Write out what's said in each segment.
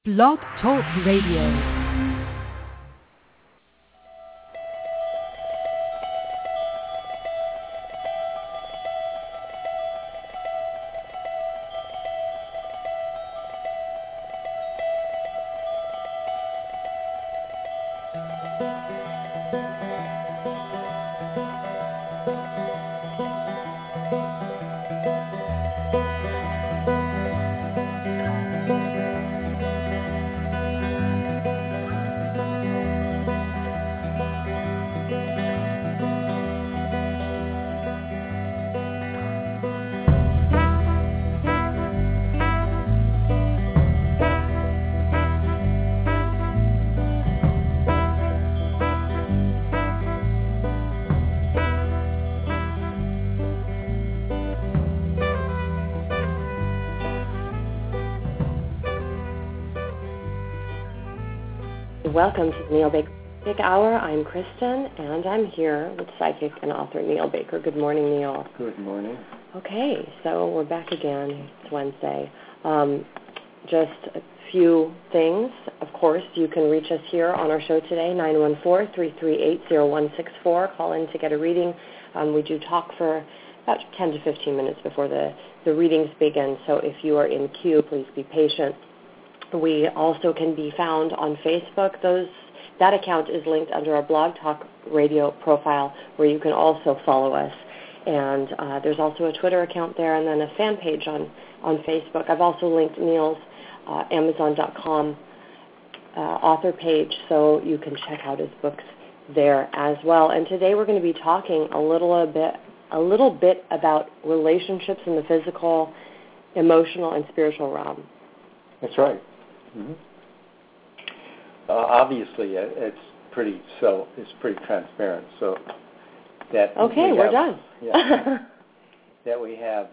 Blog Talk Radio. Welcome to the Neil Baker Psychic Hour. I'm Kristen, and I'm here with psychic and author Neil Baker. Good morning, Neil. Good morning. Okay, so we're back again. It's Wednesday. Just a few things. Of course, you can reach us here on our show today, 914-338-0164. Call in to get a reading. We do talk for about 10 to 15 minutes before the readings begin, so if you are in queue, please be patient. We also can be found on Facebook. That account is linked under our Blog Talk Radio profile, where you can also follow us. And there's also a Twitter account there, and then a fan page on Facebook. I've also linked Neil's Amazon.com author page, so you can check out his books there as well. And today we're going to be talking a little bit about relationships in the physical, emotional, and spiritual realm. That's right. Mm-hmm. Obviously, it's pretty transparent. So that we're done. Yeah, that we have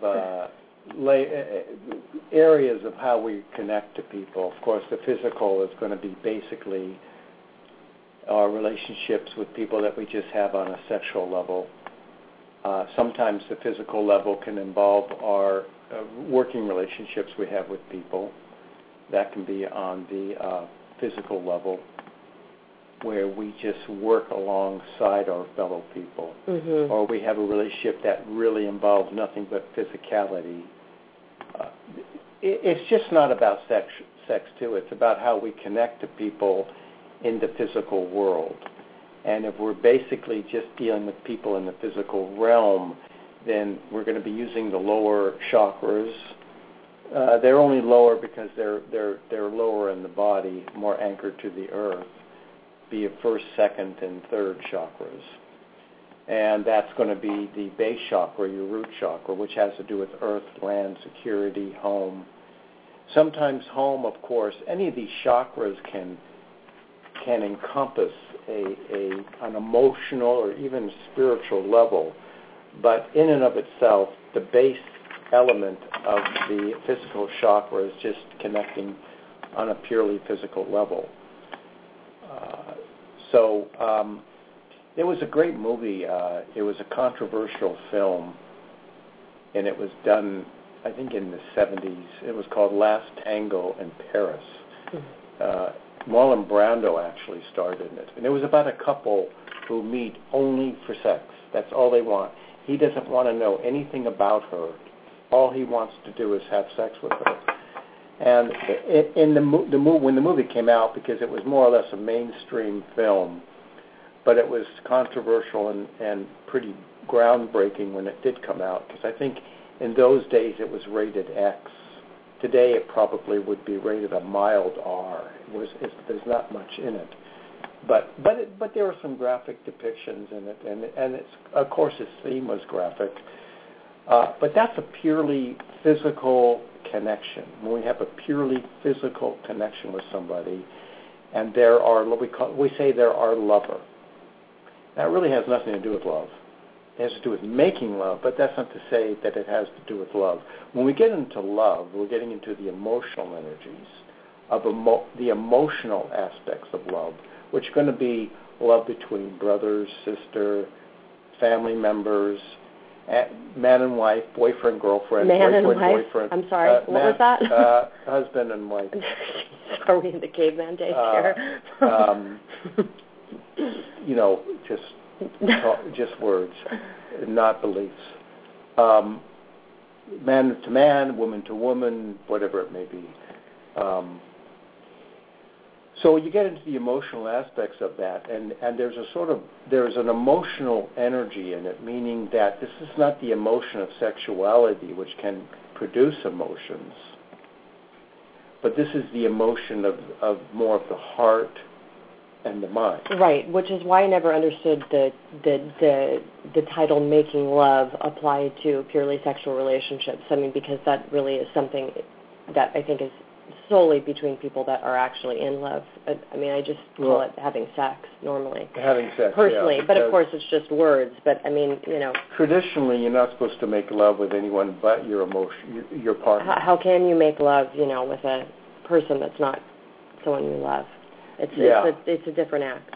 areas of how we connect to people. Of course, the physical is going to be basically our relationships with people that we just have on a sexual level. Sometimes the physical level can involve our working relationships we have with people. That can be on the physical level, where we just work alongside our fellow people. Mm-hmm. Or we have a relationship that really involves nothing but physicality. It's just not about sex too. It's about how we connect to people in the physical world. And if we're basically just dealing with people in the physical realm, then we're going to be using the lower chakras. They're only lower because they're lower in the body, more anchored to the earth, be it first, second, and third chakras. And that's going to be the base chakra, your root chakra, which has to do with earth, land, security, home. Sometimes home, of course, any of these chakras can encompass an emotional or even spiritual level, but in and of itself, the base element of the physical chakra is just connecting on a purely physical level. There was a great movie. It was a controversial film, and it was done, I think, in the 70s. It was called Last Tango in Paris. Marlon Brando actually starred in it. And it was about a couple who meet only for sex. That's all they want. He doesn't want to know anything about her. All he wants to do is have sex with her. And when the movie came out, because it was more or less a mainstream film, but it was controversial and pretty groundbreaking when it did come out, because I think in those days it was rated X. Today it probably would be rated a mild R. There's not much in it. But there were some graphic depictions in it, and it's, of course, its theme was graphic. But that's a purely physical connection. When we have a purely physical connection with somebody, and there are we say they're our lover. That really has nothing to do with love. It has to do with making love, but that's not to say that it has to do with love. When we get into love, we're getting into the emotional energies of the emotional aspects of love, which are going to be love between brothers, sister, family members. Man and wife, boyfriend, girlfriend, man boyfriend, and wife. boyfriend. I'm sorry. What was that? Husband and wife. Are we in the caveman days here? Just words, not beliefs. Man to man, woman to woman, whatever it may be. So you get into the emotional aspects of that, and there's an emotional energy in it, meaning that this is not the emotion of sexuality, which can produce emotions, but this is the emotion of more of the heart and the mind. Right, which is why I never understood the title "Making Love" applied to purely sexual relationships. I mean, because that really is something that I think is solely between people that are actually in love. I mean, I just call it having sex normally. Having sex, personally, yeah, but of course it's just words. But I mean, traditionally, you're not supposed to make love with anyone but your your partner. How can you make love, with a person that's not someone you love? It's a different act.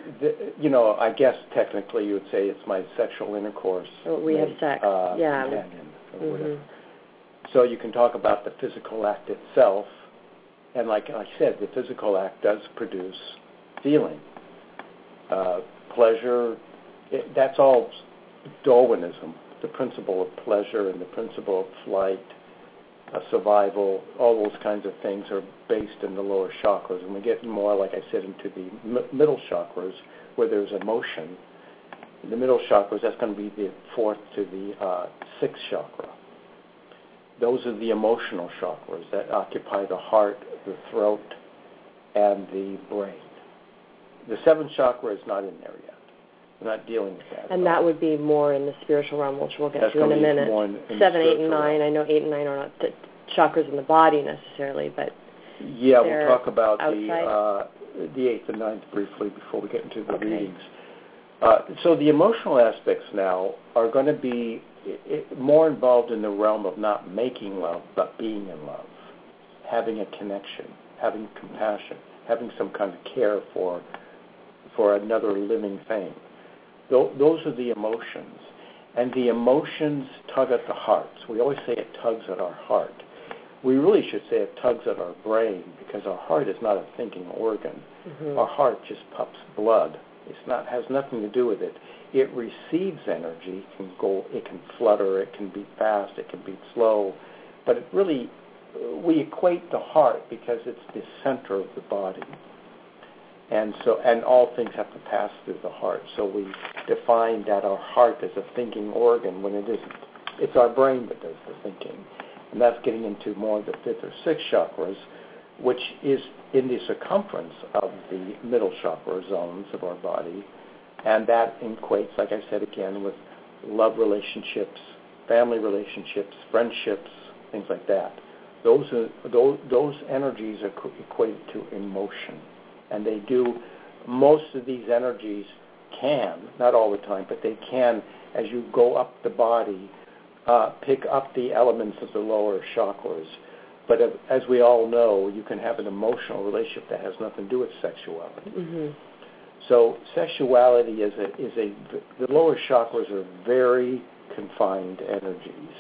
I guess technically you would say it's my sexual intercourse. We have sex, companion, or whatever. So you can talk about the physical act itself, and like I said, the physical act does produce feeling, pleasure. That's all Darwinism, the principle of pleasure and the principle of flight, survival. All those kinds of things are based in the lower chakras, and we get more, like I said, into the middle chakras where there's emotion. The middle chakras, that's going to be the fourth to the sixth chakra. Those are the emotional chakras that occupy the heart, the throat, and the brain. The seventh chakra is not in there yet. We're not dealing with that. And that would be more in the spiritual realm, which we'll get That's to in a minute. More in 7, 8, and 9. I know 8 and 9 are not the chakras in the body necessarily, but yeah, we'll talk about outside. The 8th and 9th briefly before we get into the readings. So the emotional aspects now are going to be more involved in the realm of not making love, but being in love, having a connection, having compassion, having some kind of care for another living thing. Those are the emotions. And the emotions tug at the heart. So we always say it tugs at our heart. We really should say it tugs at our brain, because our heart is not a thinking organ. Mm-hmm. Our heart just pumps blood. Has nothing to do with it. It receives energy. It can flutter, it can beat fast, it can beat slow. But it really, we equate the heart because it's the center of the body. And all things have to pass through the heart. So we define that our heart is a thinking organ when it isn't. It's our brain that does the thinking. And that's getting into more of the 5th or 6th chakras, which is in the circumference of the middle chakra zones of our body. And that equates, like I said again, with love relationships, family relationships, friendships, things like that. Those energies are equated to emotion. And they do, most of these energies can, not all the time, but they can, as you go up the body, pick up the elements of the lower chakras. But as we all know, you can have an emotional relationship that has nothing to do with sexuality. Mm-hmm. So sexuality the lower chakras are very confined energies.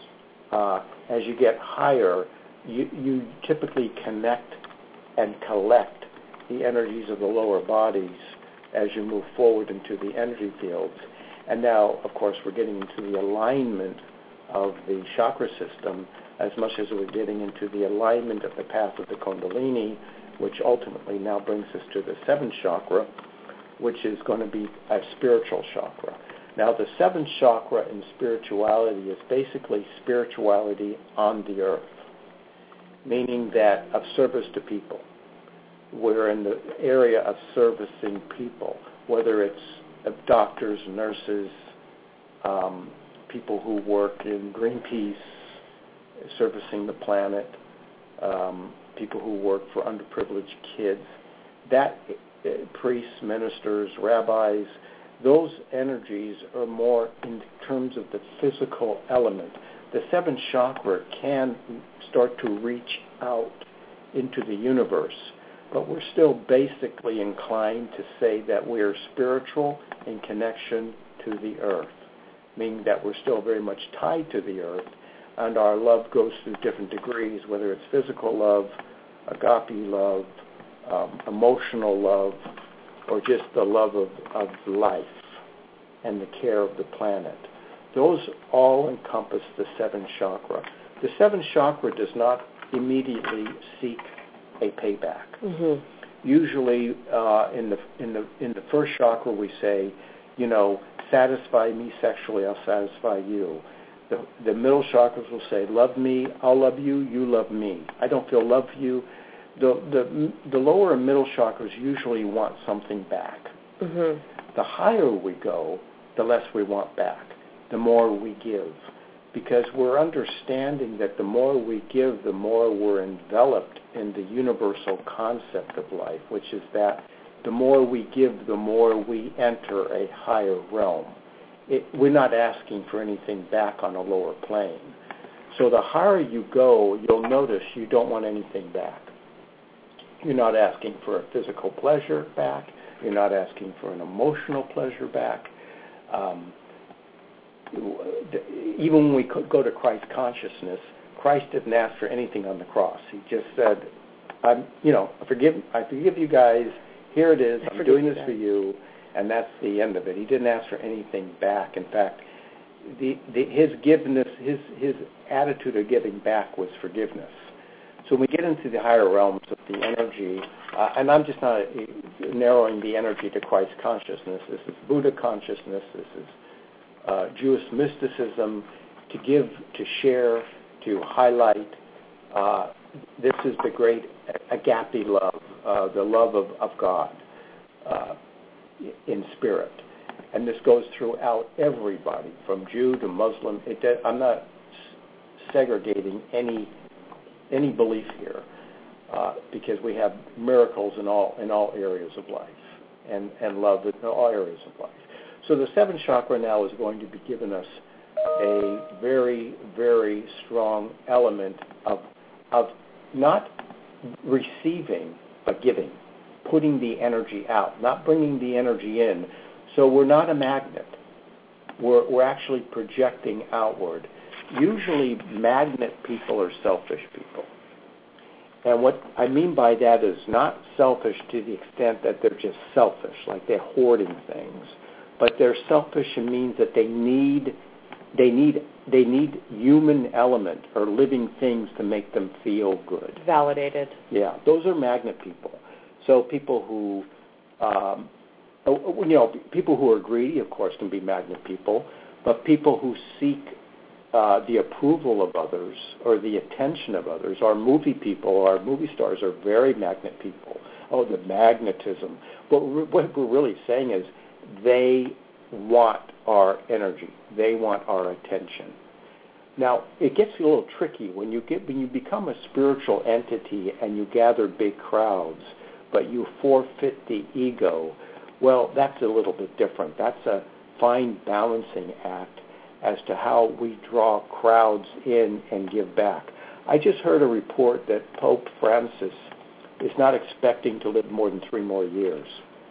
As you get higher, you typically connect and collect the energies of the lower bodies as you move forward into the energy fields. And now, of course, we're getting into the alignment of the chakra system as much as we're getting into the alignment of the path of the Kundalini, which ultimately now brings us to the 7th chakra, which is going to be a spiritual chakra. Now, the 7th chakra in spirituality is basically spirituality on the earth, meaning that of service to people. We're in the area of servicing people, whether it's doctors, nurses, people who work in Greenpeace, servicing the planet, people who work for underprivileged kids, priests, ministers, rabbis, those energies are more in terms of the physical element. The 7th chakra can start to reach out into the universe, but we're still basically inclined to say that we are spiritual in connection to the earth, meaning that we're still very much tied to the earth, and our love goes through different degrees, whether it's physical love, agape love, emotional love, or just the love of life and the care of the planet. Those all encompass the seventh chakra. The seventh chakra does not immediately seek a payback. Mm-hmm. Usually, in the first chakra, we say, satisfy me sexually, I'll satisfy you. The middle chakras will say, love me, I'll love you, you love me. I don't feel love for you. The lower and middle chakras usually want something back. Mm-hmm. The higher we go, the less we want back, the more we give. Because we're understanding that the more we give, the more we're enveloped in the universal concept of life, which is that the more we give, the more we enter a higher realm. We're not asking for anything back on a lower plane. So the higher you go, you'll notice you don't want anything back. You're not asking for a physical pleasure back. You're not asking for an emotional pleasure back. Even when we go to Christ consciousness, Christ didn't ask for anything on the cross. He just said, I forgive you guys. Here it is. I'm doing this for you. And that's the end of it. He didn't ask for anything back. In fact, his attitude of giving back was forgiveness. So when we get into the higher realms of the energy, and I'm just not narrowing the energy to Christ consciousness. This is Buddha consciousness. This is Jewish mysticism, to give, to share, to highlight. This is the great agape love, the love of God in spirit. And this goes throughout everybody, from Jew to Muslim. I'm not segregating any belief here, because we have miracles in all areas of life, and love in all areas of life. So the seventh chakra now is going to be giving us a very, very strong element of not receiving, but giving, putting the energy out, not bringing the energy in. So we're not a magnet. We're actually projecting outward. Usually magnet people are selfish people. And what I mean by that is not selfish to the extent that they're just selfish, like they're hoarding things. But they're selfish and means that they need human element or living things to make them feel good. Validated. Yeah, those are magnet people. So people who, people who are greedy, of course, can be magnet people. But people who seek the approval of others or the attention of others, our movie people, our movie stars are very magnet people. Oh, the magnetism. What we're really saying is they want our energy. They want our attention. Now, it gets a little tricky when you become a spiritual entity and you gather big crowds, but you forfeit the ego. Well, that's a little bit different. That's a fine balancing act as to how we draw crowds in and give back. I just heard a report that Pope Francis is not expecting to live more than 3 more years.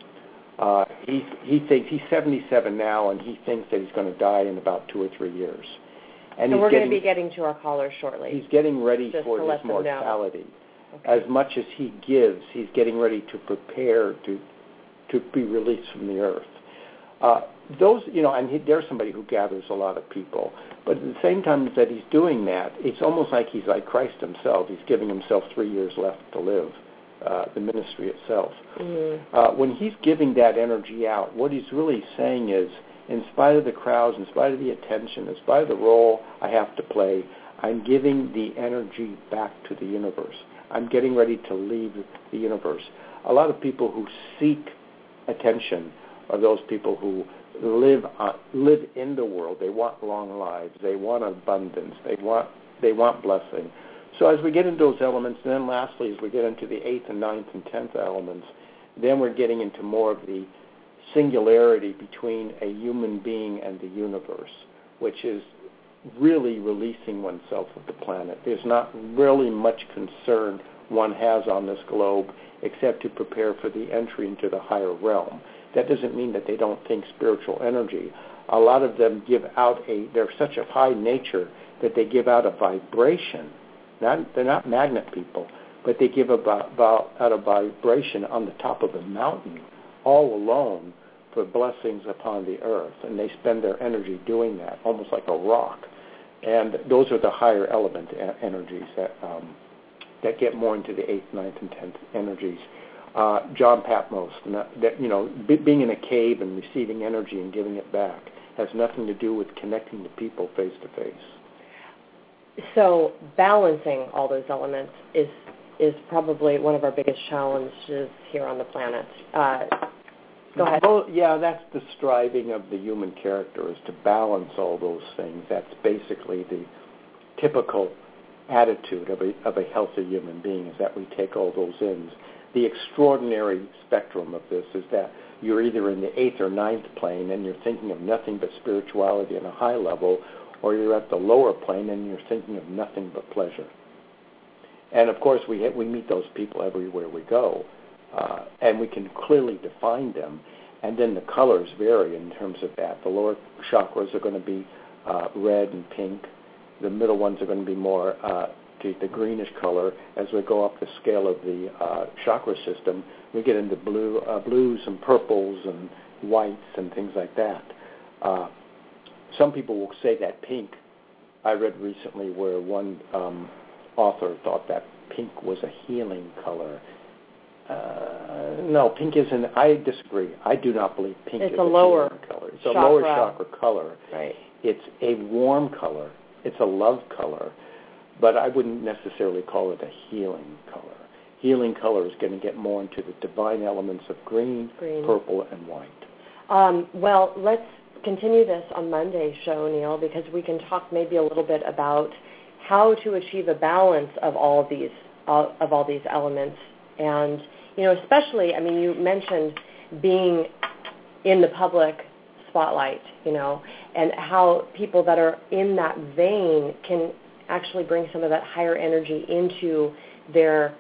He thinks he's 77 now, and he thinks that he's going to die in about 2 or 3 years. And so we're going to be getting to our callers shortly. He's getting ready just for his mortality. Okay. As much as he gives, he's getting ready to prepare to be released from the earth. There's somebody who gathers a lot of people. But at the same time that he's doing that, it's almost like he's like Christ himself. He's giving himself 3 years left to live, the ministry itself. Mm-hmm. When he's giving that energy out, what he's really saying is, in spite of the crowds, in spite of the attention, in spite of the role I have to play, I'm giving the energy back to the universe. I'm getting ready to leave the universe. A lot of people who seek attention are those people who live in the world. They want long lives. They want abundance. They want blessing. So as we get into those elements, and then lastly, as we get into the 8th and 9th and 10th elements, then we're getting into more of the singularity between a human being and the universe, which is really releasing oneself of the planet. There's not really much concern one has on this globe except to prepare for the entry into the higher realm. That doesn't mean that they don't think spiritual energy. a lot of them give out they're such a high nature that they give out a vibration. They're not magnet people, but they give out a vibration on the top of a mountain, all alone, for blessings upon the earth. And they spend their energy doing that, almost like a rock. And those are the higher element energies that get more into the 8th, 9th, and 10th energies. John Patmos, being in a cave and receiving energy and giving it back has nothing to do with connecting to people face to face. So balancing all those elements is probably one of our biggest challenges here on the planet. Go ahead. Well, yeah, that's the striving of the human character, is to balance all those things. That's basically the typical attitude of a healthy human being, is that we take all those in. The extraordinary spectrum of this is that you're either in the 8th or 9th plane and you're thinking of nothing but spirituality on a high level, or you're at the lower plane and you're thinking of nothing but pleasure. And of course, we meet those people everywhere we go, and we can clearly define them. And then the colors vary in terms of that. The lower chakras are going to be red and pink. The middle ones are going to be more the greenish color. As we go up the scale of the chakra system, we get into blues and purples and whites and things like that. Some people will say that pink. I read recently where one author thought that pink was a healing color. No, pink isn't. I disagree. I do not believe pink is a lower healing color. It's chakra. A lower chakra color. Right. It's a warm color. It's a love color. But I wouldn't necessarily call it a healing color. Healing color is going to get more into the divine elements of green, purple, and white. Well, let's continue this on Monday's show, Neil, because we can talk maybe a little bit about how to achieve a balance of all of these elements. And, especially, you mentioned being in the public spotlight, and how people that are in that vein can actually bring some of that higher energy into their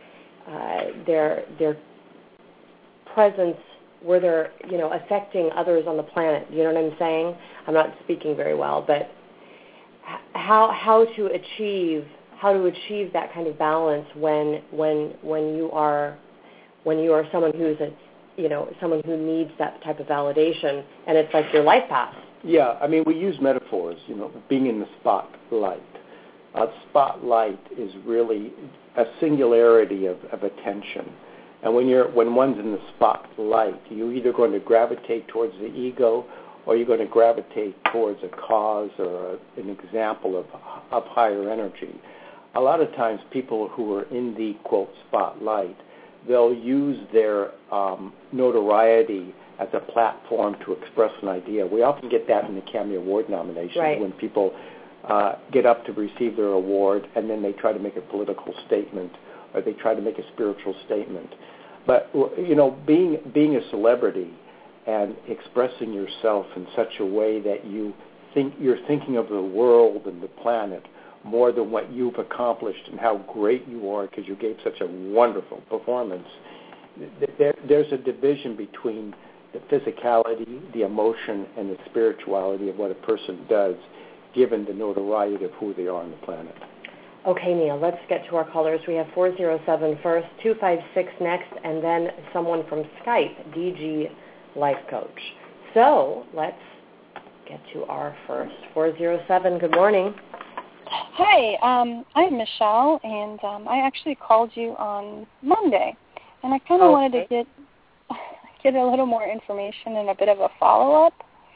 presence where they're, affecting others on the planet. You know what I'm saying? I'm not speaking very well, but how to achieve that kind of balance when you are someone who's someone who needs that type of validation, and it's like your life path. Yeah, we use metaphors, being in the spotlight. A spotlight is really a singularity of attention. And when one's in the spotlight, you're either going to gravitate towards the ego, or you're going to gravitate towards a cause or an example of higher energy. A lot of times people who are in the, quote, spotlight, they'll use their notoriety as a platform to express an idea. We often get that in the Academy Award nominations, right, when people get up to receive their award, and then they try to make a political statement, or they try to make a spiritual statement. But, being a celebrity and expressing yourself in such a way that you're thinking of the world and the planet more than what you've accomplished and how great you are because you gave such a wonderful performance, there's a division between the physicality, the emotion, and the spirituality of what a person does, given the notoriety of who they are on the planet. Okay, Neil, let's get to our callers. We have 407 first, 256 next, and then someone from Skype, DG Life Coach. So let's get to our first. 407, good morning. Hi, I'm Michelle, and I actually called you on Monday, and I kind of wanted to get a little more information and a bit of a follow-up.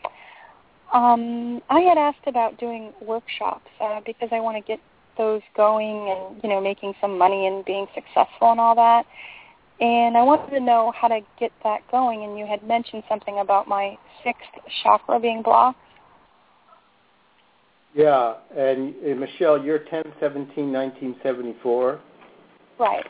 I had asked about doing workshops because I want to get those going and, making some money and being successful and all that. And I wanted to know how to get that going, and you had mentioned something about my 6th chakra being blocked. Yeah, and Michelle, you're 10/17/1974. Right.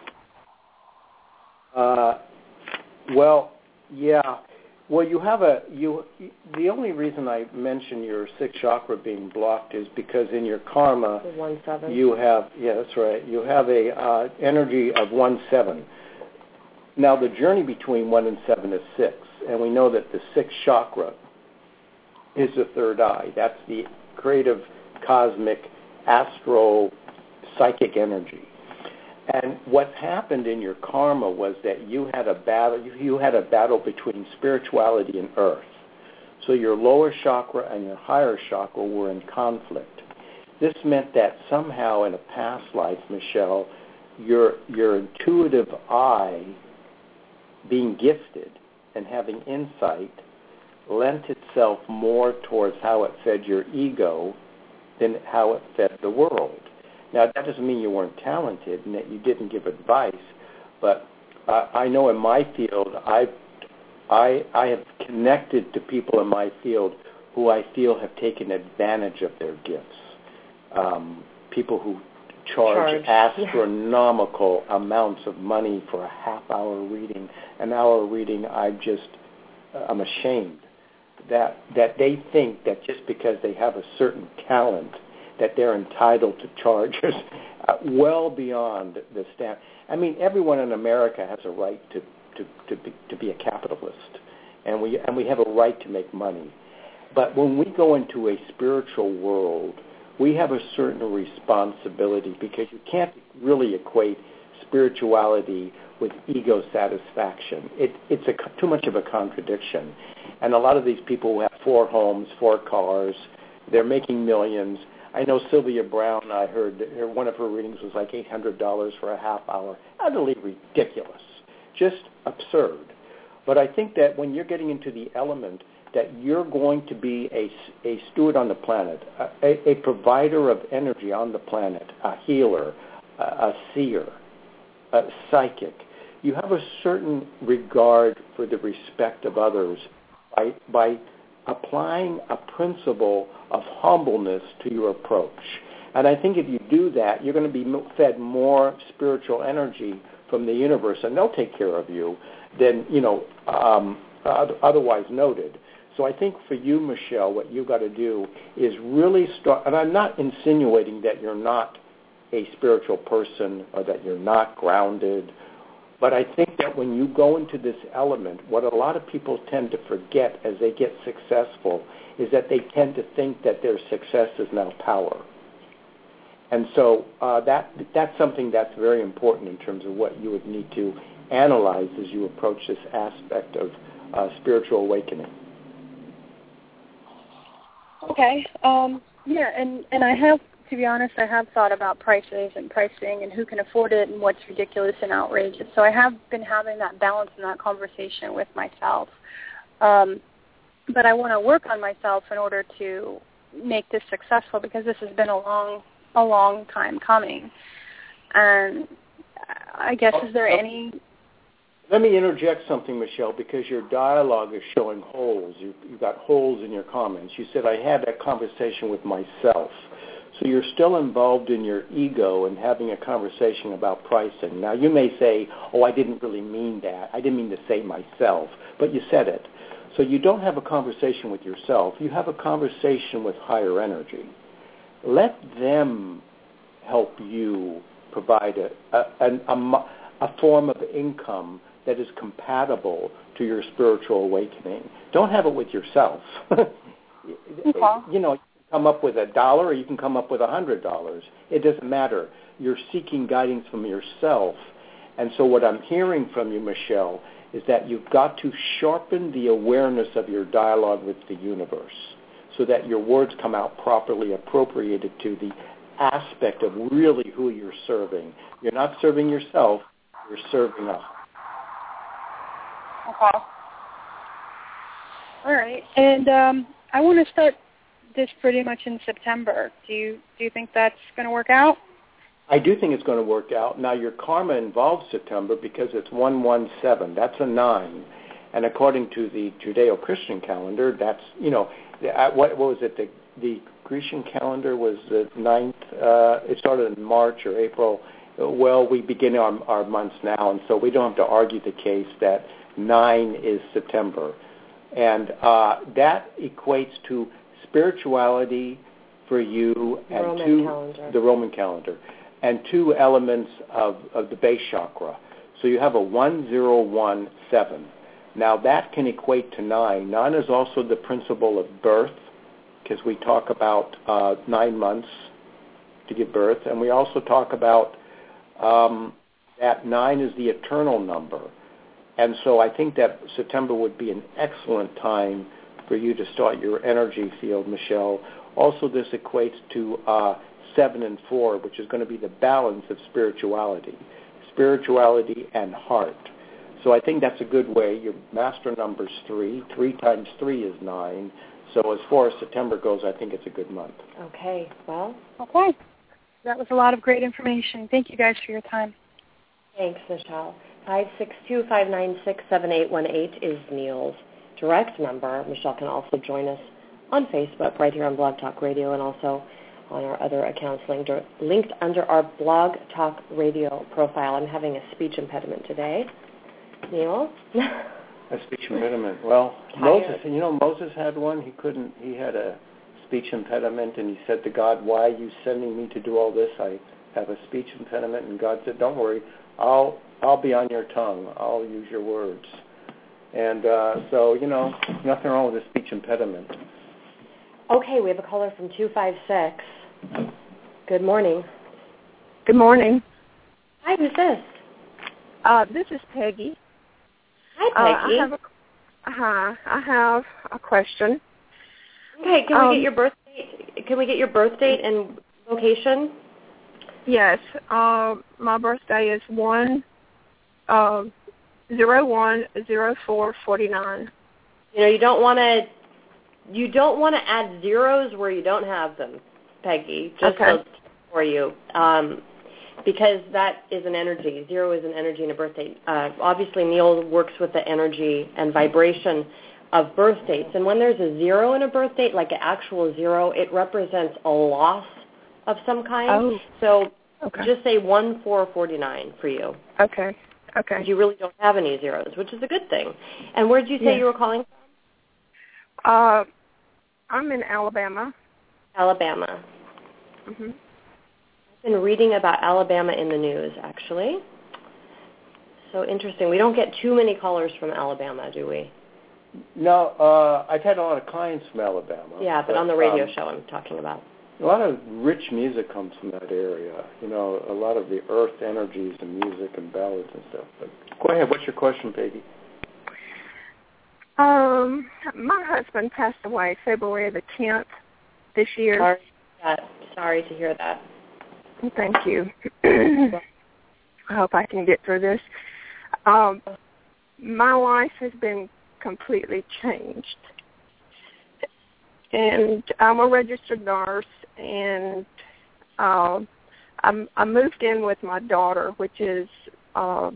Well, yeah. Well, the only reason I mention your 6th chakra being blocked is because in your karma, 1/7. you have, that's right, you have a energy of 1/7. Now, the journey between 1 and 7 is 6, and we know that the 6th chakra is the third eye. That's the creative, cosmic, astro, psychic energy. And what happened in your karma was that you had a battle. You had a battle between spirituality and earth. So your lower chakra and your higher chakra were in conflict. This meant that somehow in a past life, Michelle, your intuitive eye, being gifted and having insight, lent itself more towards how it fed your ego than how it fed the world. Now, that doesn't mean you weren't talented and that you didn't give advice, but I know in my field, I have connected to people in my field who I feel have taken advantage of their gifts. People who charge astronomical amounts of money for a half-hour reading. An hour reading, I'm ashamed that they think that just because they have a certain talent that they're entitled to charge well beyond the standard. I mean, everyone in America has a right to be a capitalist, and we have a right to make money. But when we go into a spiritual world, we have a certain responsibility, because you can't really equate spirituality with ego satisfaction. It's too much of a contradiction. And a lot of these people who have 4 homes, 4 cars, they're making millions. I know Sylvia Brown, I heard one of her readings was like $800 for a half hour. Utterly ridiculous. Just absurd. But I think that when you're getting into the element that you're going to be a steward on the planet, a provider of energy on the planet, a healer, a seer, a psychic, you have a certain regard for the respect of others by applying a principle of humbleness to your approach. And I think if you do that, you're going to be fed more spiritual energy from the universe, and they'll take care of you than, otherwise noted. So I think for you, Michelle, what you've got to do is really start, and I'm not insinuating that you're not a spiritual person or that you're not grounded, but I think that when you go into this element, what a lot of people tend to forget as they get successful is that they tend to think that their success is now power. And so that's something that's very important in terms of what you would need to analyze as you approach this aspect of spiritual awakening. Okay. And I have, to be honest, I have thought about prices and pricing and who can afford it and what's ridiculous and outrageous. So I have been having that balance and that conversation with myself. But I want to work on myself in order to make this successful, because this has been a long time coming. And I guess, is there any... Let me interject something, Michelle, because your dialogue is showing holes. You've got holes in your comments. You said, I had that conversation with myself. So you're still involved in your ego and having a conversation about pricing. Now, you may say, I didn't really mean that. I didn't mean to say myself, but you said it. So you don't have a conversation with yourself. You have a conversation with higher energy. Let them help you provide a form of income that is compatible to your spiritual awakening. Don't have it with yourself. Okay. You can come up with $1 or you can come up with $100. It doesn't matter. You're seeking guidance from yourself. And so what I'm hearing from you, Michelle, is that you've got to sharpen the awareness of your dialogue with the universe so that your words come out properly appropriated to the aspect of really who you're serving. You're not serving yourself, you're serving us. Okay. All right. And I want to start this pretty much in September. Do you think that's going to work out? I do think it's going to work out. Now, your karma involves September because it's 117. That's a 9. And according to the Judeo-Christian calendar, that's, what was it? The Grecian calendar was the 9th. It started in March or April. Well, we begin our months now, and so we don't have to argue the case that 9 is September. And that equates to spirituality for you and the Roman calendar, and 2 elements of the base chakra. So you have a 1017. Now that can equate to 9. 9 is also the principle of birth, because we talk about 9 months to give birth, and we also talk about that 9 is the eternal number. And so I think that September would be an excellent time for you to start your energy field, Michelle. Also, this equates to 7 and 4, which is going to be the balance of spirituality and heart. So I think that's a good way. Your master number's 3. 3 times 3 is 9. So as far as September goes, I think it's a good month. Okay, well. Okay. That was a lot of great information. Thank you guys for your time. Thanks, Michelle. 562-596-7818 is Neil's direct number. Michelle can also join us on Facebook right here on Blog Talk Radio and also on our other accounts linked under our Blog Talk Radio profile. I'm having a speech impediment today. Neil? A speech impediment. Well, Moses had one. He had a speech impediment, and he said to God, "Why are you sending me to do all this? I have a speech impediment." And God said, "Don't worry. I'll be on your tongue. I'll use your words." And so, nothing wrong with a speech impediment. Okay, we have a caller from 256. Good morning. Good morning. Hi, who's this? This is Peggy. Hi, Peggy. I have a question. Okay, can we get your birth date? Can we get your birth date and location? Yes. My birthday is 1/01/04/49. You don't want to add zeros where you don't have them, Peggy. Just okay. For you. Because that is an energy. 0 is an energy in a birth date. Obviously, Neil works with the energy and vibration of birth dates. And when there's a 0 in a birth date, like an actual 0, it represents a loss of some kind. Oh. So okay. Just say 1/4/49 for you. Okay. Okay. You really don't have any zeros, which is a good thing. And where did you say you were calling from? I'm in Alabama. Alabama. Mm-hmm. I've been reading about Alabama in the news, actually. So interesting. We don't get too many callers from Alabama, do we? No, I've had a lot of clients from Alabama. Yeah, but on the radio show I'm talking about. A lot of rich music comes from that area. A lot of the earth energies and music and ballads and stuff. But go ahead. What's your question, Peggy? My husband passed away February the 10th this year. Sorry to hear that. Thank you. I hope I can get through this. My life has been completely changed. And I'm a registered nurse, and I moved in with my daughter, which is so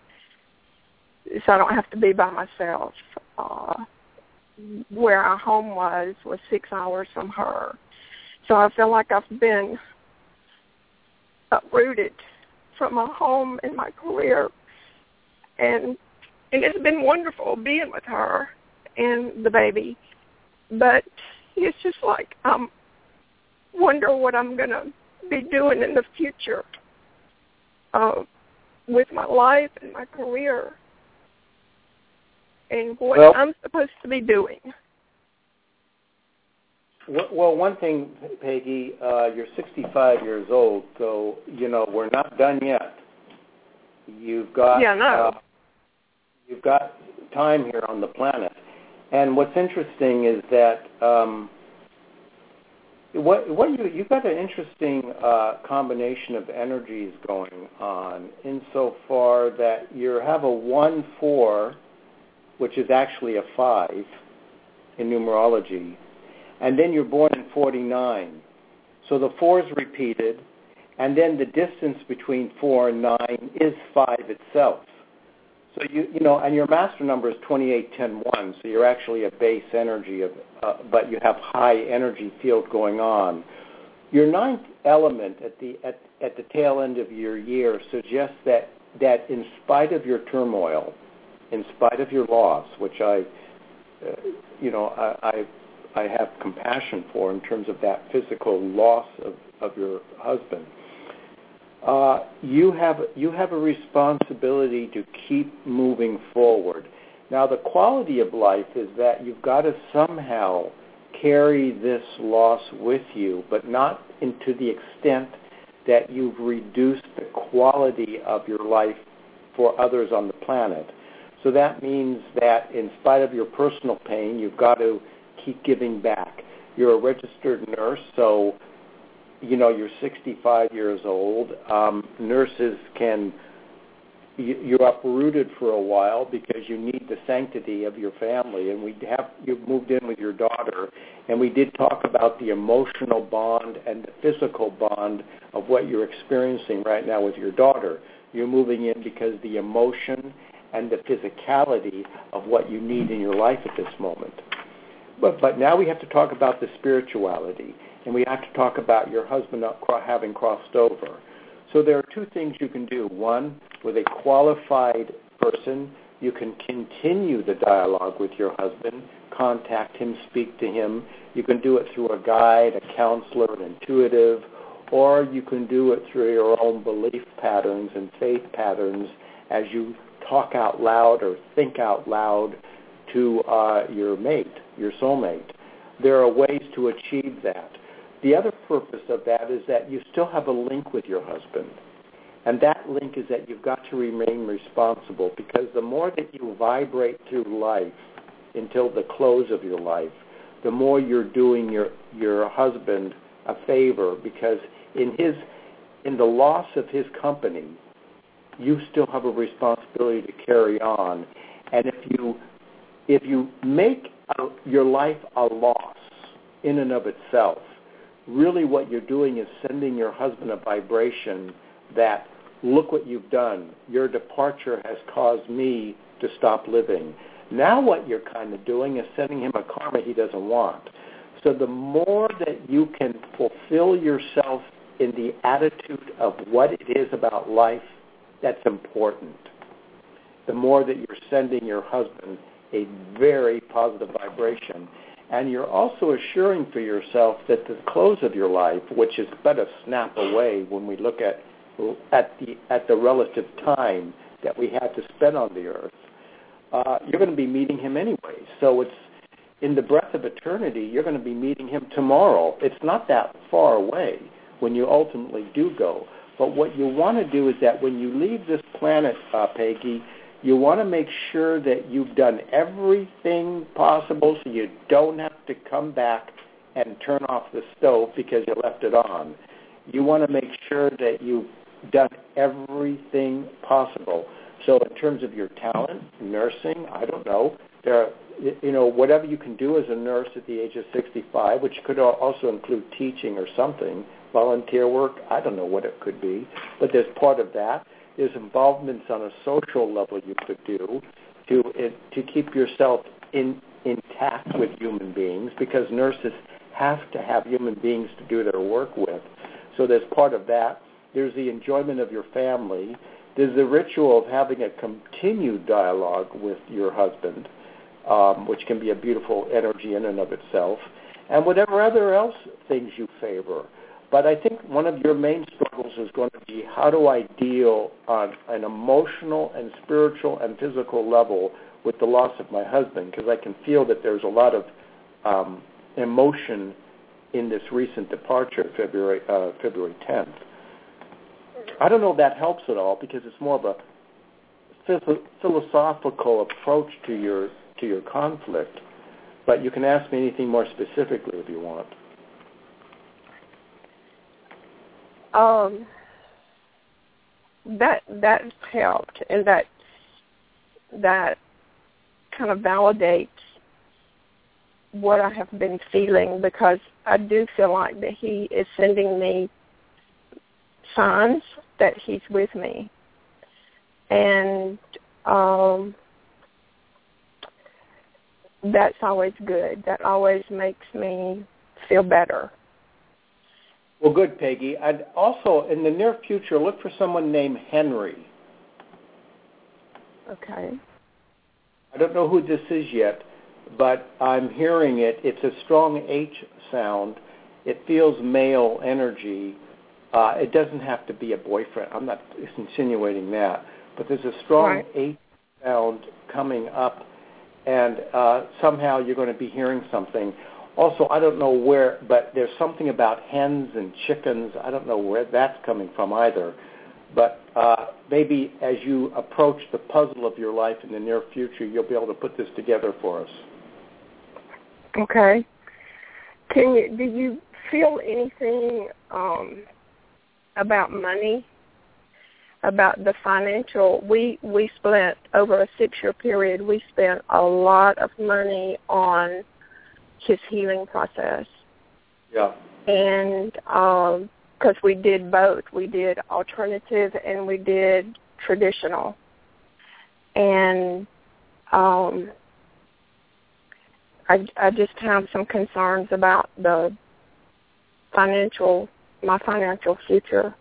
I don't have to be by myself. Where our home was 6 hours from her. So I feel like I've been uprooted from my home and my career, and it's been wonderful being with her and the baby, but it's just like I wonder what I'm going to be doing in the future with my life and my career and what I'm supposed to be doing. Well, one thing, Peggy, you're 65 years old, so, we're not done yet. You've got you've got time here on the planet. And what's interesting is that you've got an interesting combination of energies going on insofar that you have a 1/4, which is actually a 5 in numerology, and then you're born in 49. So the 4 is repeated, and then the distance between 4 and 9 is 5 itself. So and your master number is 2810-1, so you're actually a base energy but you have high energy field going on. Your 9th element at the tail end of your year suggests that in spite of your turmoil, in spite of your loss, which I have compassion for in terms of that physical loss of your husband. You have a responsibility to keep moving forward. Now, the quality of life is that you've got to somehow carry this loss with you, but not to the extent that you've reduced the quality of your life for others on the planet. So that means that in spite of your personal pain, you've got to keep giving back. You're a registered nurse, so you're 65 years old. Nurses you're uprooted for a while because you need the sanctity of your family, and you've moved in with your daughter, and we did talk about the emotional bond and the physical bond of what you're experiencing right now with your daughter. You're moving in because the emotion and the physicality of what you need in your life at this moment. But now we have to talk about the spirituality, and we have to talk about your husband having crossed over. So there are two things you can do. One, with a qualified person, you can continue the dialogue with your husband, contact him, speak to him. You can do it through a guide, a counselor, an intuitive, or you can do it through your own belief patterns and faith patterns as you talk out loud or think out loud to your mate, your soulmate. There are ways to achieve that. The other purpose of that is that you still have a link with your husband. And that link is that you've got to remain responsible, because the more that you vibrate through life until the close of your life, the more you're doing your husband a favor, because in the loss of his company, you still have a responsibility to carry on. And if you make your life a loss in and of itself, really what you're doing is sending your husband a vibration that, look what you've done. Your departure has caused me to stop living. Now what you're kind of doing is sending him a karma he doesn't want. So the more that you can fulfill yourself in the attitude of what it is about life that's important, the more that you're sending your husband a very positive vibration. And you're also assuring for yourself that the close of your life, which is but a snap away when we look at the relative time that we had to spend on the earth, you're going to be meeting him anyway. So it's in the breath of eternity, you're going to be meeting him tomorrow. It's not that far away when you ultimately do go. But what you want to do is that when you leave this planet, Peggy, you want to make sure that you've done everything possible so you don't have to come back and turn off the stove because you left it on. You want to make sure that you've done everything possible. So in terms of your talent, nursing, I don't know, whatever you can do as a nurse at the age of 65, which could also include teaching or something, volunteer work, I don't know what it could be, but there's part of that. There's involvements on a social level you could do to keep yourself intact with human beings, because nurses have to have human beings to do their work with. So there's part of that. There's the enjoyment of your family. There's the ritual of having a continued dialogue with your husband, which can be a beautiful energy in and of itself, and whatever other else things you favor. But I think one of your main struggles is going to be, how do I deal on an emotional and spiritual and physical level with the loss of my husband? Because I can feel that there's a lot of emotion in this recent departure, February 10th. I don't know if that helps at all, because it's more of a philosophical approach to your conflict. But you can ask me anything more specifically if you want. That helped, and that kind of validates what I have been feeling, because I do feel like that he is sending me signs that he's with me, and that's always good. That always makes me feel better. Well, good, Peggy. I'd also, in the near future, look for someone named Henry. Okay. I don't know who this is yet, but I'm hearing it. It's a strong H sound. It feels male energy. It doesn't have to be a boyfriend. I'm not insinuating that. But there's a strong H sound coming up, and somehow you're going to be hearing something. Also, I don't know where, but there's something about hens and chickens. I don't know where that's coming from either. But maybe as you approach the puzzle of your life in the near future, you'll be able to put this together for us. Okay. Do you feel anything about money, about the financial? We spent, over a 6-year period, we spent a lot of money on his healing process. Yeah. And because we did both. We did alternative and we did traditional. And I just have some concerns about my financial future.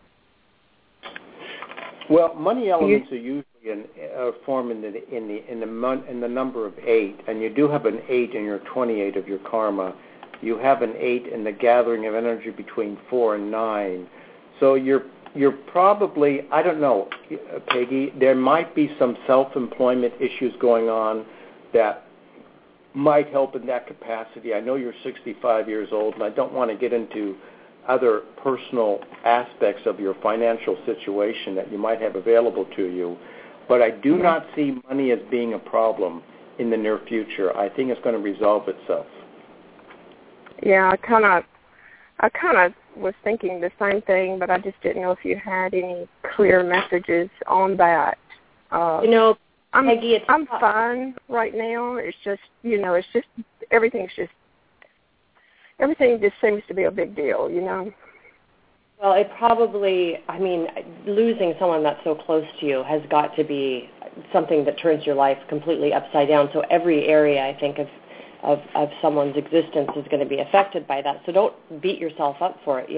Well, money elements are usually formed in the number of 8, and you do have an 8 in your 28 of your karma. You have an 8 in the gathering of energy between 4 and 9. So you're probably, I don't know, Peggy, there might be some self-employment issues going on that might help in that capacity. I know you're 65 years old, and I don't want to get into other personal aspects of your financial situation that you might have available to you, but I do not see money as being a problem in the near future. I think it's going to resolve itself. Yeah, I kind of was thinking the same thing, but I just didn't know if you had any clear messages on that. Peggy, I'm fine right now. It's just, everything just seems to be a big deal, Well, it probably, losing someone that's so close to you has got to be something that turns your life completely upside down. So every area, I think, of someone's existence is going to be affected by that. So don't beat yourself up for it,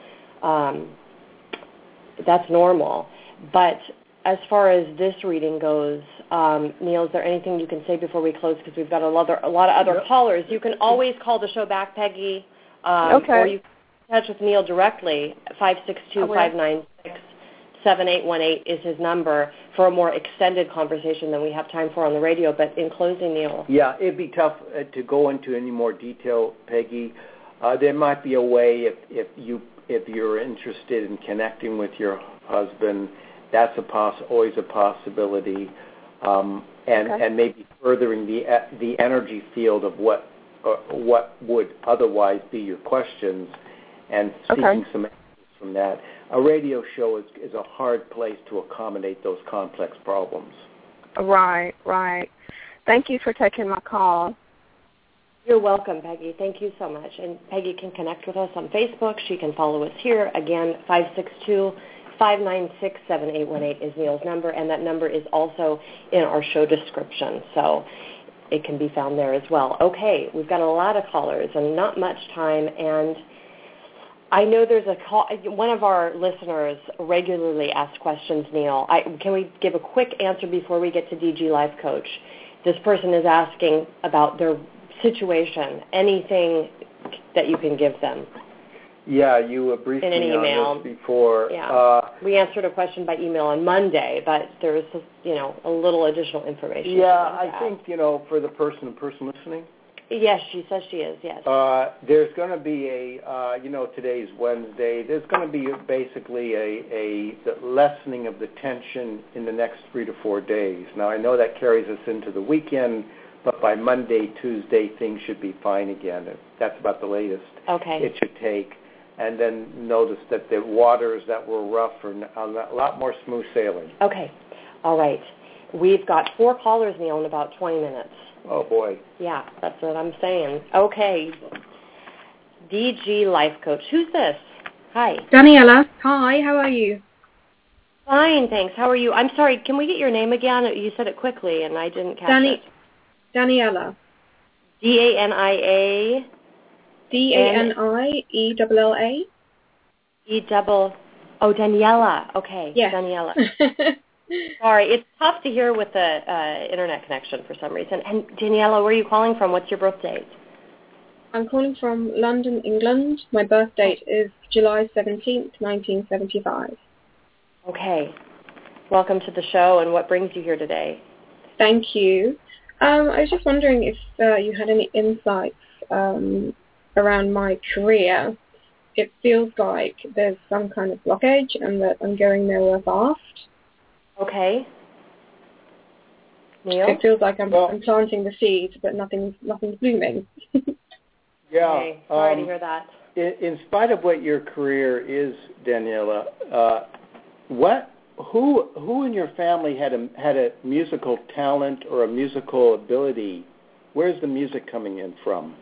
That's normal. But as far as this reading goes, Neil, is there anything you can say before we close? Because we've got a lot of other callers. You can always call the show back, Peggy. Okay. Or you can touch with Neil directly. 562-596-7818 is his number for a more extended conversation than we have time for on the radio. But in closing, Neil. Yeah, it'd be tough to go into any more detail, Peggy. There might be a way if you're interested in connecting with your husband. That's always a possibility, and maybe furthering the energy field of what would otherwise be your questions, and seeking some answers from that. A radio show is a hard place to accommodate those complex problems. Right. Thank you for taking my call. You're welcome, Peggy. Thank you so much. And Peggy can connect with us on Facebook. She can follow us here. Again, 562-596-7818 is Neil's number, and that number is also in our show description, so it can be found there as well. Okay, we've got a lot of callers and not much time, and I know there's a call. One of our listeners regularly asks questions, Neil. Can we give a quick answer before we get to DG Life Coach? This person is asking about their situation, anything that you can give them. Yeah, you briefed in an me email on this before. Yeah, we answered a question by email on Monday, but there was a little additional information. Yeah, I think for the person listening. Yes, she says she is. Yes. There's going to be today's Wednesday. There's going to be basically a lessening of the tension in the next 3 to 4 days. Now I know that carries us into the weekend, but by Monday, Tuesday, things should be fine again. That's about the latest. Okay. It should take. And then notice that the waters that were rough are a lot more smooth sailing. Okay. All right. We've got 4 callers, Neil, in about 20 minutes. Oh, boy. Yeah, that's what I'm saying. Okay. DG Life Coach. Who's this? Hi. Daniela. Hi, how are you? Fine, thanks. How are you? I'm sorry, can we get your name again? You said it quickly, and I didn't catch it. Daniela. D-A-N-I-A... D-A-N-I-E-L-L-A. Oh, Daniela. Okay. Yes. Daniela. Sorry, it's tough to hear with the internet connection for some reason. And Daniela, where are you calling from? What's your birth date? I'm calling from London, England. My birth date is July 17th, 1975. Okay. Welcome to the show, and what brings you here today? Thank you. I was just wondering if you had any insights around my career. It feels like there's some kind of blockage and that I'm going nowhere fast. Okay. Neil? It feels like I'm planting the seeds, but nothing's blooming. Yeah. Okay. Sorry to hear that. In spite of what your career is, Daniela, who in your family had a musical talent or a musical ability? Where's the music coming in from?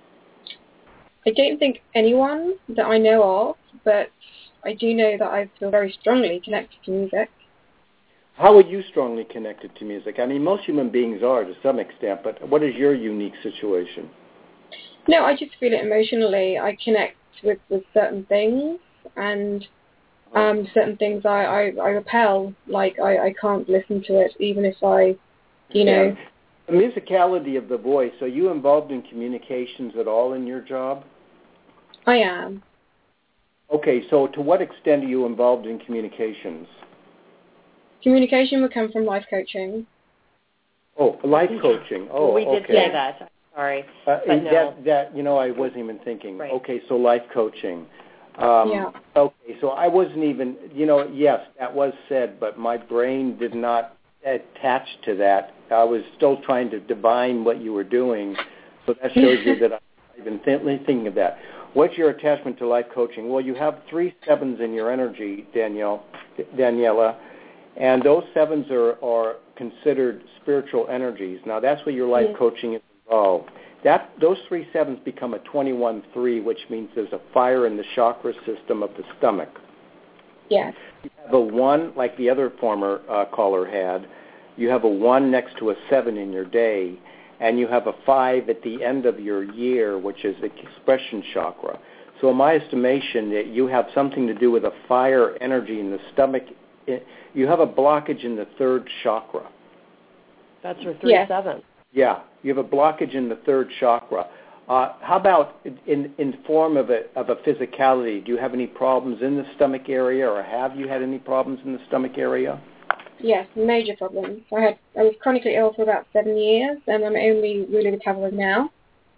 I don't think anyone that I know of, but I do know that I feel very strongly connected to music. How are you strongly connected to music? I mean, most human beings are to some extent, but what is your unique situation? No, I just feel it emotionally. I connect with certain things, and certain things I repel. Like, I can't listen to it, even if I, know. The musicality of the voice, are you involved in communications at all in your job? I am. Okay, so to what extent are you involved in communications? Communication would come from life coaching. Oh, life coaching. Oh, we did okay. say that. Sorry. But no. That I wasn't even thinking. Right. Okay, so life coaching. Yeah. Okay, so I wasn't even, yes, that was said, but my brain did not attach to that. I was still trying to divine what you were doing, so that shows you that I've been thinking of that. What's your attachment to life coaching? Well, you have 3 sevens in your energy, Daniela, and those sevens are considered spiritual energies. Now, that's where your life coaching is involved. Those 3 sevens become a 21-3, which means there's a fire in the chakra system of the stomach. Yes. You have a 1, like the other former caller had. You have a 1 next to a 7 in your day, and you have a 5 at the end of your year, which is the expression chakra. So in my estimation, that you have something to do with a fire energy in the stomach. You have a blockage in the 3rd chakra. That's your 3 sevens. Yeah, you have a blockage in the 3rd chakra. How about in form of a physicality? Do you have any problems in the stomach area, or have you had any problems in the stomach area? Yes, major problems. I was chronically ill for about 7 years, and I'm only really recovering now.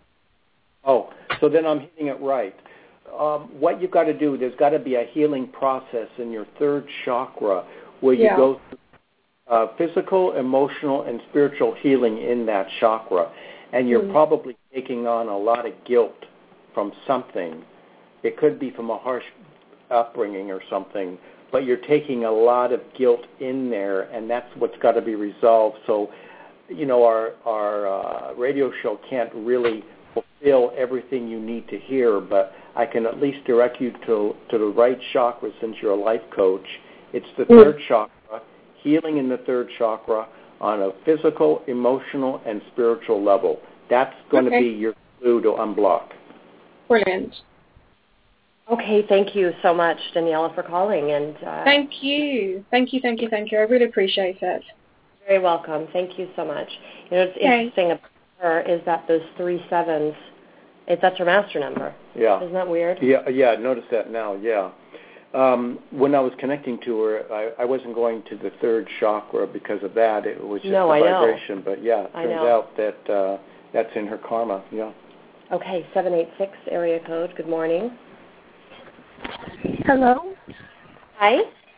Oh, so then I'm hitting it right. What you've got to do, there's got to be a healing process in your 3rd chakra where you go through physical, emotional, and spiritual healing in that chakra. And you're probably taking on a lot of guilt from something. It could be from a harsh upbringing or something, but you're taking a lot of guilt in there, and that's what's got to be resolved. So, our radio show can't really fulfill everything you need to hear, but I can at least direct you to the right chakra since you're a life coach. It's the 3rd chakra, healing in the 3rd chakra on a physical, emotional, and spiritual level. That's going to be your clue to unblock. Brilliant. Okay, thank you so much, Daniela, for calling. And Thank you. Thank you. I really appreciate it. Very welcome. Thank you so much. What's interesting about her is that those 3 sevens, that's her master number. Yeah. Isn't that weird? Yeah, notice that now, yeah. When I was connecting to her, I wasn't going to the 3rd chakra because of that. It was just a vibration. Know. But, yeah, it turns out that that's in her karma, yeah. Okay, 786 area code. Good morning. Hello. Hi.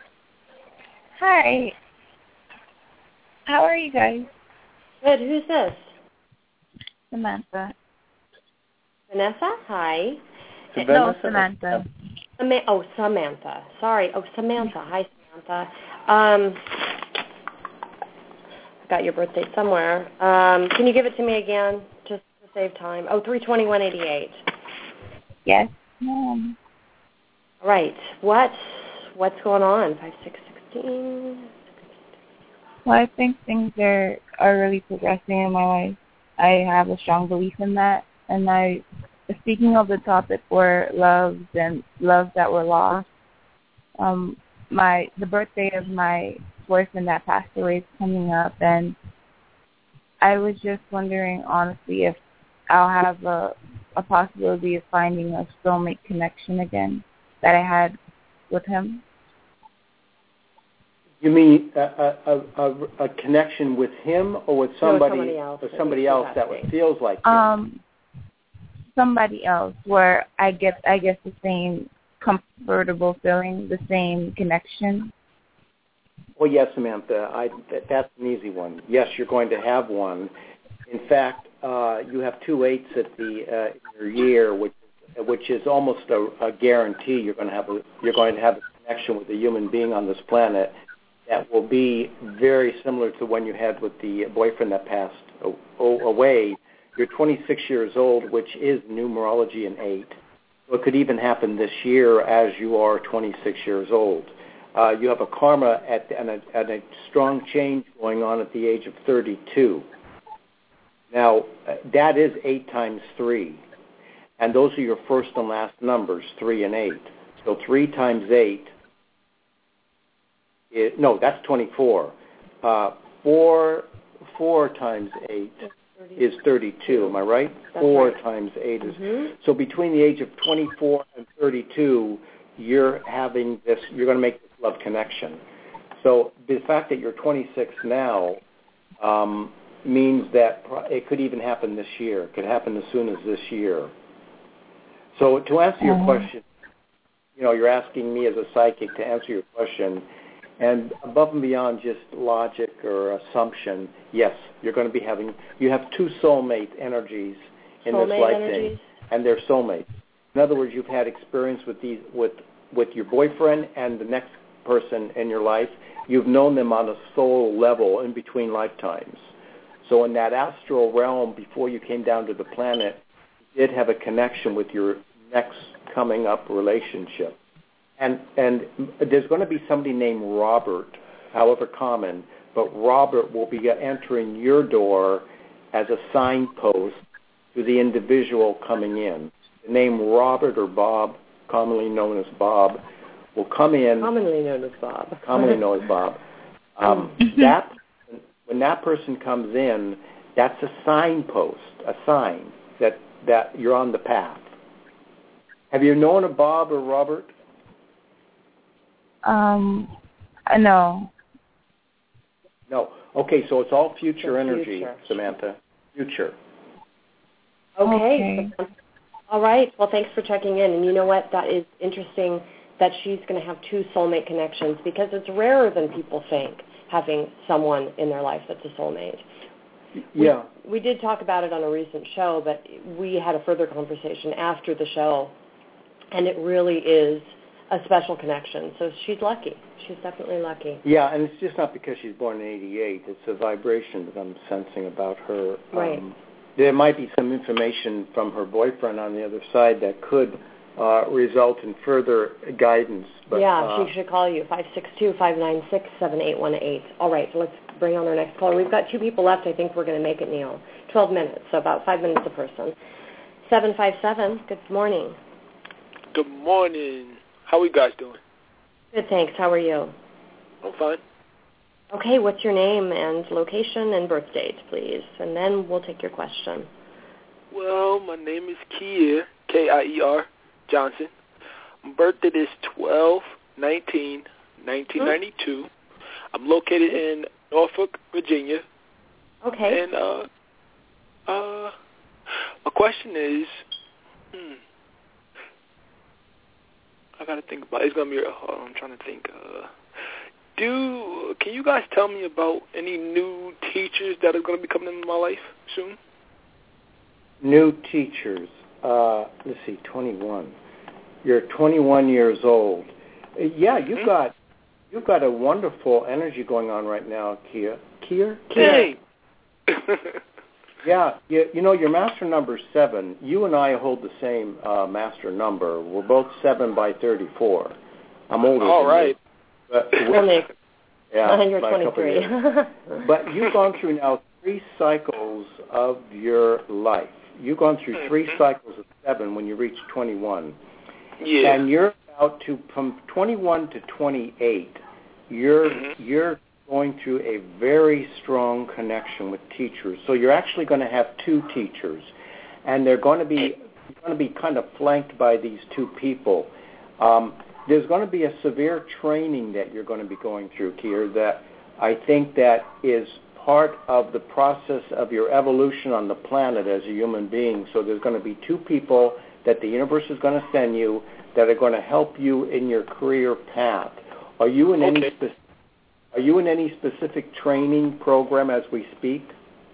Hi. How are you guys? Good. Who's this? Samantha. Vanessa? Hi. No, Samantha. Samantha. Sorry. Oh, Samantha. Hi, Samantha. I got your birthday somewhere. Can you give it to me again, just to save time? Oh, 3/21/88. Yes, ma'am. Right. What's going on? 5/6/16. Well, I think things are really progressing in my life. I have a strong belief in that. And speaking of the topic for loves that were lost, the birthday of my boyfriend that passed away is coming up, and I was just wondering, honestly, if I'll have a possibility of finding a soulmate connection again that I had with him. You mean a connection with him or with somebody else that feels like him? somebody else where I guess the same comfortable feeling, the same connection? Well, yes, Samantha, that's an easy one. Yes, you're going to have one. In fact, you have 2 8s at the your year, which is almost a guarantee. You're going to have a connection with a human being on this planet that will be very similar to the one you had with the boyfriend that passed away. You're 26 years old, which is numerology in 8. So it could even happen this year as you are 26 years old. You have a karma and a strong change going on at the age of 32. Now, that is 8 times 3. And those are your first and last numbers, 3 and 8. So 3 times 8, that's 24. 4 times 8 is 32, am I right? That's 4 right. times 8 is... So between the age of 24 and 32, you're going to make this love connection. So the fact that you're 26 now means that it could even happen this year. It could happen as soon as this year. So to answer your question, you're asking me as a psychic to answer your question, and above and beyond just logic or assumption, yes, you're going to be you have 2 soulmate energies in this lifetime, and they're soulmates. In other words, you've had experience with your boyfriend and the next person in your life. You've known them on a soul level in between lifetimes. So in that astral realm, before you came down to the planet, you did have a connection with your next coming up relationship. And there's going to be somebody named Robert, however common, but Robert will be entering your door as a signpost to the individual coming in. The name Robert or Bob, commonly known as Bob, will come in. Commonly known as Bob. Commonly known as Bob. When that person comes in, that's a signpost, a sign that you're on the path. Have you known a Bob or Robert? No. No. Okay, so it's all future energy, Samantha. Future. Okay. All right. Well, thanks for checking in. And you know what? That is interesting that she's going to have 2 soulmate connections, because it's rarer than people think, having someone in their life that's a soulmate. Yeah. We did talk about it on a recent show, but we had a further conversation after the show, and it really is a special connection. So she's lucky. She's definitely lucky. Yeah, and it's just not because she's born in 88. It's a vibration that I'm sensing about her. Right. There might be some information from her boyfriend on the other side that could result in further guidance. But, yeah, she should call you, 562-596-7818. All right, so let's bring on our next caller. We've got 2 people left. I think we're going to make it, Neil. 12 minutes, so about 5 minutes a person. 757, good morning. Good morning. How are you guys doing? Good, thanks. How are you? I'm fine. Okay, what's your name and location and birth date, please? And then we'll take your question. Well, my name is Kier, Kier Johnson. My birth date is 12/19/1992. I'm located in Norfolk, Virginia. Okay. And my question is, I gotta think about it. It's gonna be. I'm trying to think. Can you guys tell me about any new teachers that are gonna be coming into my life soon? New teachers. Let's see, 21. You're 21 years old. Yeah, you've got a wonderful energy going on right now, Kier. Hey. Yeah, you know, your master number is 7. You and I hold the same master number. We're both 7 by 34. I'm older All than right. you. Yeah, you're 23. But you've gone through now 3 cycles of your life. You've gone through 3 cycles of 7 when you reach 21. Yeah. And you're about to, from 21 to 28, you're going through a very strong connection with teachers. So you're actually going to have 2 teachers, and they're going to be kind of flanked by these 2 people. There's going to be a severe training that you're going to be going through, Kier, that I think that is part of the process of your evolution on the planet as a human being. So there's going to be two people that the universe is going to send you that are going to help you in your career path. Are you in any specific training program as we speak?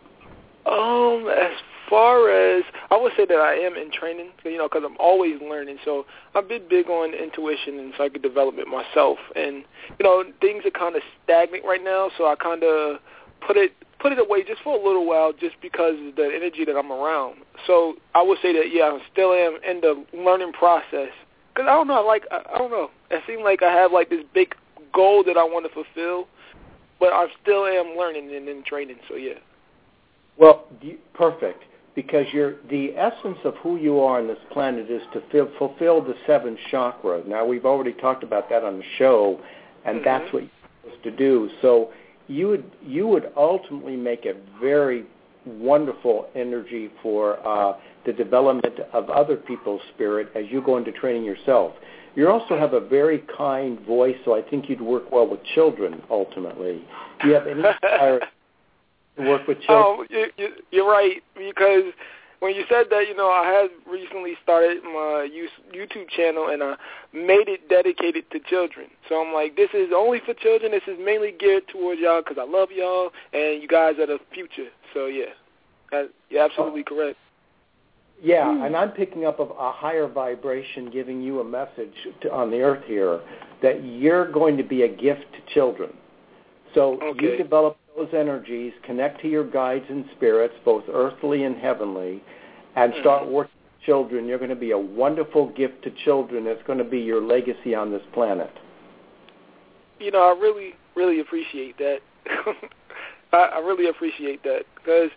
As far as, I would say that I am in training, because I'm always learning. So I'm big on intuition and psychic development myself. And, things are kind of stagnant right now, so I kind of put it away just for a little while just because of the energy that I'm around. So I would say that, I still am in the learning process. Because I don't know. It seems like I have like this big goal that I want to fulfill, but I still am learning and in training, so yeah. Well, perfect, because the essence of who you are on this planet is to fulfill the 7 chakras. Now, we've already talked about that on the show, and that's what you're supposed to do. So you would ultimately make a very wonderful energy for the development of other people's spirit as you go into training yourself. You also have a very kind voice, so I think you'd work well with children, ultimately. Do you have any desire to work with children? Oh, you're right, because when you said that, I have recently started my YouTube channel, and I made it dedicated to children. So I'm like, this is only for children. This is mainly geared towards y'all because I love y'all, and you guys are the future. So, yeah, you're absolutely correct. Yeah, and I'm picking up a higher vibration giving you a message on the earth here that you're going to be a gift to children. So you develop those energies, connect to your guides and spirits, both earthly and heavenly, and start working with children. You're going to be a wonderful gift to children. It's going to be your legacy on this planet. I really, really appreciate that. I really appreciate that because,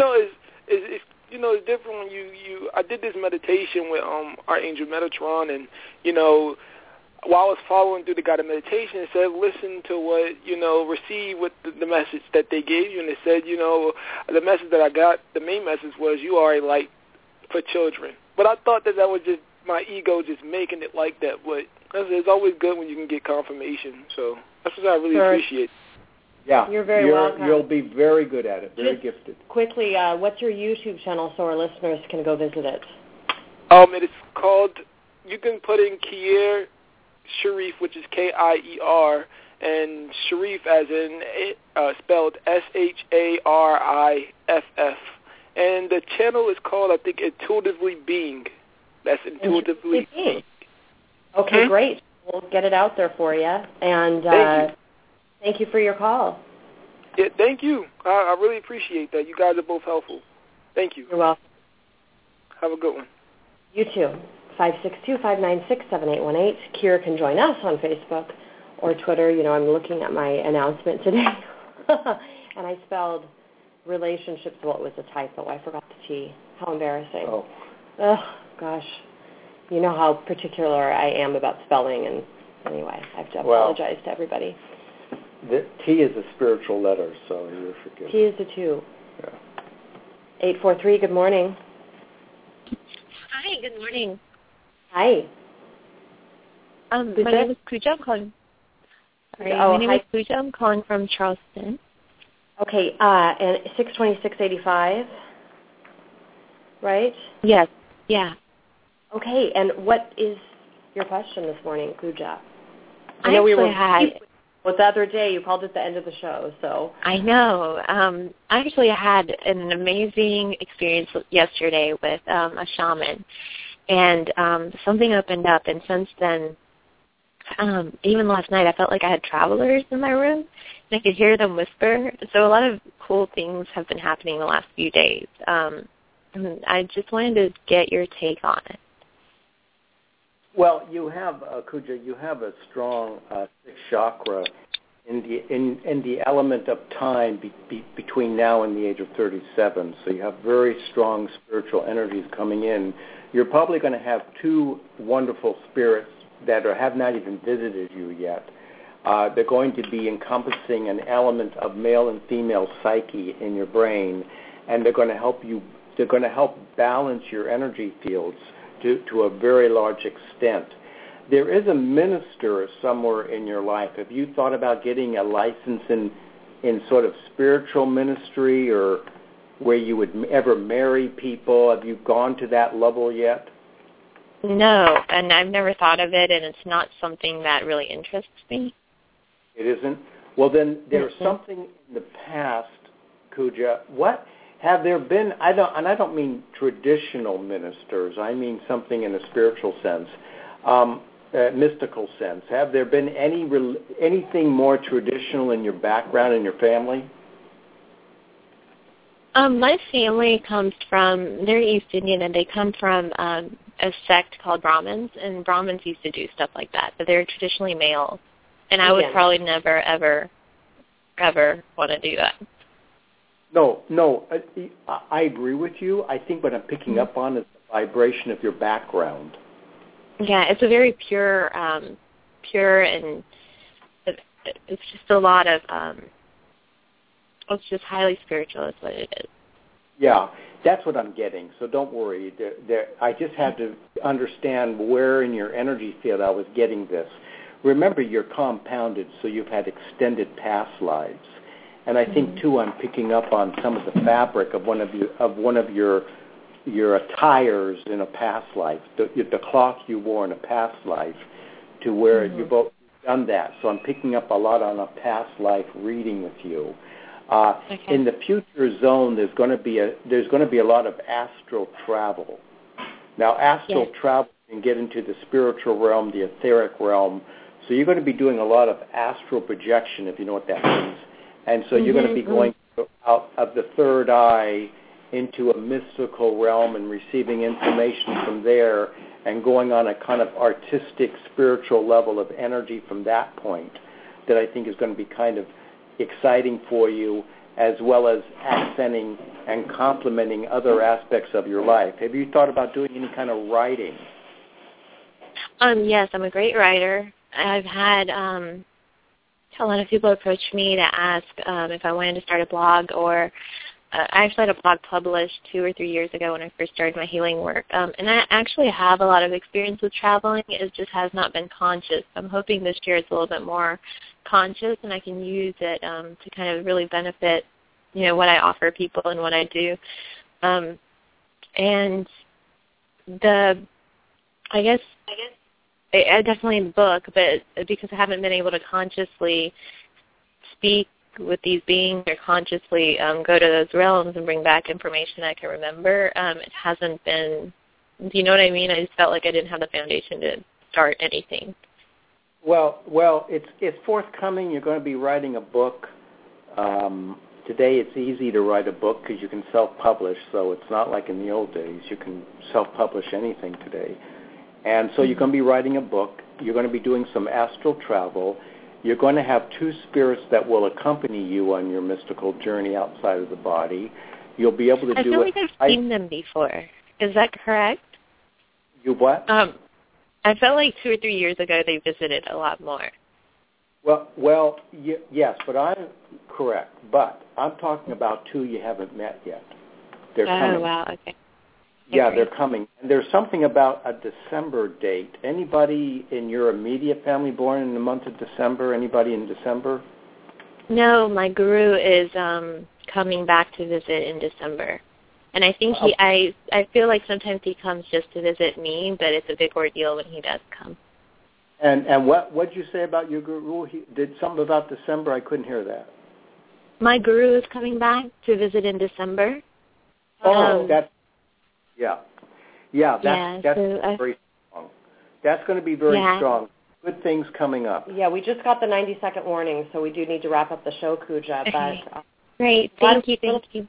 it's different when I did this meditation with Archangel Metatron, and, while I was following through the guided meditation, it said, listen to what, receive what the message that they gave you. And it said, the message that I got, the main message was, you are a light for children. But I thought that was just my ego just making it like that. But it's always good when you can get confirmation. So that's what I really appreciate. Yeah, you're very welcome. You'll be very good at it, very gifted. Quickly, what's your YouTube channel so our listeners can go visit it? It is called, you can put in Kier Sharif, which is Kier, and Sharif as in spelled Shariff. And the channel is called, I think, Intuitively Being. That's Intuitively Being. Okay, great. We'll get it out there for you. And thank you for your call. Yeah, thank you. I really appreciate that. You guys are both helpful. Thank you. You're welcome. Have a good one. You too. 562-596-7818. Kier can join us on Facebook or Twitter. I'm looking at my announcement today, and I spelled relationships. Well, it was a typo. I forgot the T. How embarrassing. Oh, gosh. You know how particular I am about spelling, and anyway, I have to apologize to everybody. The T is a spiritual letter, so you're forgiven. T is a 2. Yeah. 843, good morning. Hi, good morning. Hi. My name is Pooja. I'm calling. My name is Pooja. I'm calling from Charleston. Okay, and 62685, right? Yes. Yeah. Okay, and what is your question this morning, Pooja? I know we had. Well, the other day you called at the end of the show, so. I know. I actually had an amazing experience yesterday with a shaman, and something opened up, and since then, even last night, I felt like I had travelers in my room, and I could hear them whisper. So a lot of cool things have been happening the last few days. And I just wanted to get your take on it. Well, you have, Kuja, you have a strong sixth chakra in the element of time between now and the age of 37. So you have very strong spiritual energies coming in. You're probably going to have 2 wonderful spirits that have not even visited you yet. They're going to be encompassing an element of male and female psyche in your brain, and they're going to help you. They're going to help balance your energy fields to a very large extent. There is a minister somewhere in your life. Have you thought about getting a license in in sort of spiritual ministry, or where you would ever marry people? Have you gone to that level yet? No, and I've never thought of it, and it's not something that really interests me. It isn't? Well, then there's something in the past, Kuja. What have there been? I don't mean traditional ministers. I mean something in a spiritual sense, mystical sense. Have there been anything more traditional in your background, in your family? My family comes from, they're East Indian, and they come from a sect called Brahmins, and Brahmins used to do stuff like that, but they're traditionally male, and I would probably never, ever want to do that. No, I agree with you. I think what I'm picking up on is the vibration of your background. Yeah, it's a very pure, and it's just a lot of, it's just highly spiritual is what it is. Yeah, that's what I'm getting. So don't worry. I just had to understand where in your energy field I was getting this. Remember, you're compounded, so you've had extended past lives. And I think, too, I'm picking up on some of the fabric of one of your attires in a past life, the cloth you wore in a past life, to where you've both done that. So I'm picking up a lot on a past life reading with you. In the future zone, there's going to be a lot of astral travel. Now, astral travel can get into the spiritual realm, the etheric realm. So you're going to be doing a lot of astral projection, if you know what that means. And so you're going to be going out of the third eye into a mystical realm and receiving information from there, and going on a kind of artistic, spiritual level of energy from that point that I think is going to be kind of exciting for you, as well as accenting and complementing other aspects of your life. Have you thought about doing any kind of writing? Yes, I'm a great writer. I've had a lot of people approach me to ask if I wanted to start a blog, or I actually had a blog published 2 or 3 years ago when I first started my healing work. And I actually have a lot of experience with traveling. It just has not been conscious. I'm hoping this year it's a little bit more conscious, and I can use it to kind of really benefit, what I offer people and what I do. And I guess I definitely in the book, but because I haven't been able to consciously speak with these beings or consciously go to those realms and bring back information I can remember, it hasn't been, do you know what I mean? I just felt like I didn't have the foundation to start anything. Well, it's forthcoming. You're going to be writing a book. Today it's easy to write a book because you can self-publish, so it's not like in the old days. You can self-publish anything today. And so you're going to be writing a book. You're going to be doing some astral travel. You're going to have 2 spirits that will accompany you on your mystical journey outside of the body. You'll be able to do it. I feel like I've seen them before. Is that correct? You what? I felt like 2 or 3 years ago they visited a lot more. Well, yes, but I'm correct. But I'm talking about 2 you haven't met yet. They're coming. Oh, wow, okay. Yeah, they're coming. And there's something about a December date. Anybody in your immediate family born in the month of December? Anybody in December? No, my guru is coming back to visit in December. And I think I feel like sometimes he comes just to visit me, but it's a big ordeal when he does come. And what did you say about your guru? He did something about December? I couldn't hear that. My guru is coming back to visit in December. That's very strong. That's going to be very strong. Good things coming up. Yeah, we just got the 90-second warning, so we do need to wrap up the show, Kuja. Okay. Great. Thank you.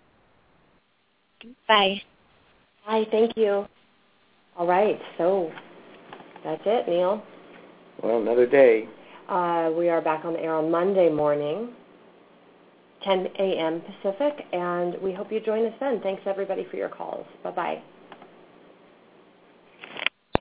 Bye. Bye. Thank you. All right. So that's it, Neil. Well, another day. We are back on the air on Monday morning, 10 a.m. Pacific, and we hope you join us then. Thanks, everybody, for your calls. Bye-bye.